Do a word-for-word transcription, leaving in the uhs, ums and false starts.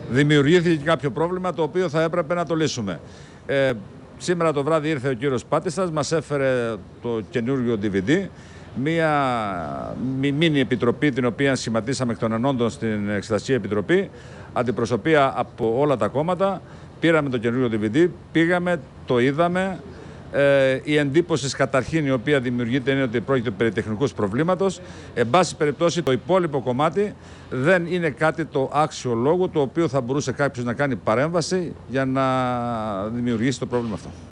δημιουργήθηκε κάποιο πρόβλημα το οποίο θα έπρεπε να το λύσουμε. Ε, σήμερα το βράδυ ήρθε ο κύριος Πάτισσας, μας έφερε το καινούργιο ντι βι ντι, μία μίνι επιτροπή την οποία σχηματίσαμε εκ των ενόντων στην Εξεταστική Επιτροπή, αντιπροσωπεία από όλα τα κόμματα. Πήραμε το καινούργιο ντι βι ντι, πήγαμε, το είδαμε. Ε, η εντύπωση καταρχήν η οποία δημιουργείται είναι ότι πρόκειται περί τεχνικούς προβλήματος. Εν πάση περιπτώσει, το υπόλοιπο κομμάτι δεν είναι κάτι το άξιο λόγου το οποίο θα μπορούσε κάποιος να κάνει παρέμβαση για να δημιουργήσει το πρόβλημα αυτό.